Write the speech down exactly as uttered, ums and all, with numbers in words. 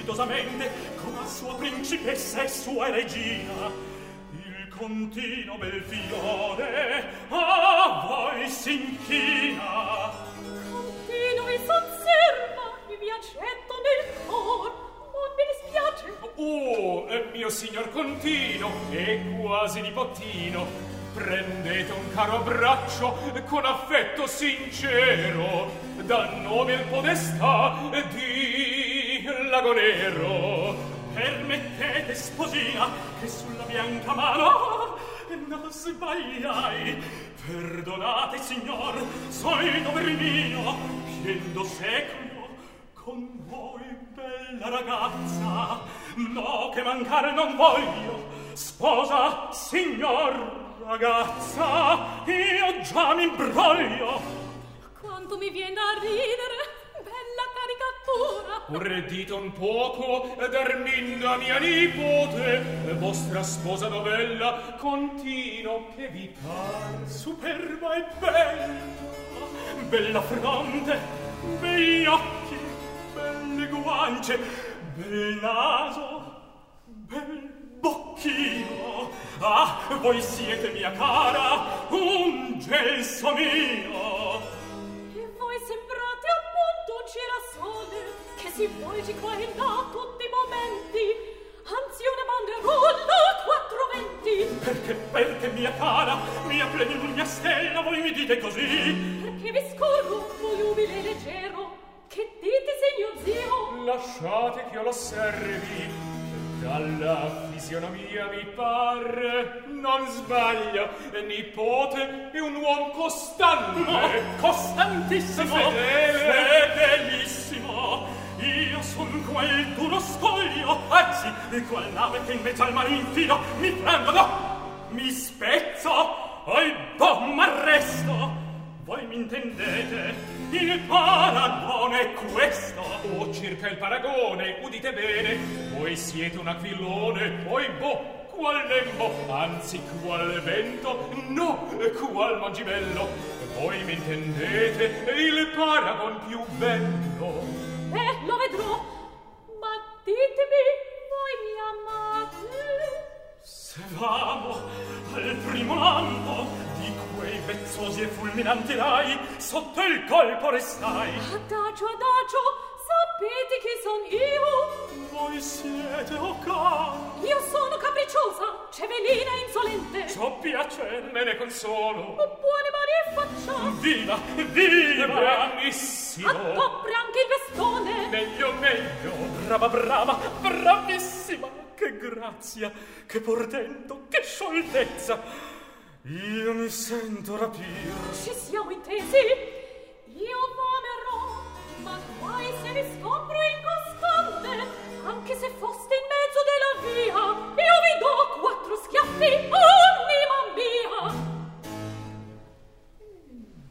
dignitosamente come a sua principessa e sua regina. Il continuo bel fiore a voi s'inchina. Continuo e s'osserva e vi accetto nel cor, non mi dispiace. Oh, eh, mio signor Contino e quasi nipotino, prendete un caro abbraccio con affetto sincero dal nome il podestà di Lagonero. Permettete, sposina, che sulla bianca mano non sbagliai. Perdonate, signor, soy dover mio, chiendo secolo con voi, bella ragazza. No, che mancare non voglio, sposa, signor, ragazza, io già mi imbroglio. Quanto mi viene a ridere, bella caricatura. Urredite un poco, Erminda mia nipote, vostra sposa novella, Contino che vi par. Superba e bella, bella fronte, begli occhi, belle guance, bel naso, bel bocchino. Ah, voi siete mia cara, un gelso mio. E voi sembrate appunto un girasole che si volge qua e là tutti i momenti, anzi una banderola quattro venti. Perché, perché mia cara, mia plenigna stella, voi mi dite così? Perché vi scorgo volubile e leggero. Che dite, signor zio? Lasciate che io l'osservi. Dalla fisionomia mi pare non sbaglia, nipote è un uomo costante. No, costantissimo, fedele, fedelissimo. Io son quel duro scoglio, anzi, qual nave che invece al mare infido mi prendo, no, mi spezzo, o il bon m'arresto. Voi mi intendete? Il paragone è questo. Oh, circa il paragone, udite bene. Voi siete un aquilone, poi boh, qual lembo, anzi qual vento, no, qual mangibello. Voi mi intendete il paragon più bello. Eh, lo vedrò. Ma ditemi, voi mi amate? Se vamo al primo lampo di quei vezzosi e fulminanti rai, sotto il colpo restai. Adagio, adagio, sapete chi son io? Voi siete o ca? Io sono capricciosa, cevelina e insolente. Ciò piace, me ne consolo. Buone mani e faccia. Viva, viva! Benissimo. Adopra anche il vestone. Meglio, meglio. Brava, brava, bravissima. Che grazia, che portento, che scioltezza. Io mi sento rapire. Ci siamo intesi. Io vamerò, ma guai se vi scordo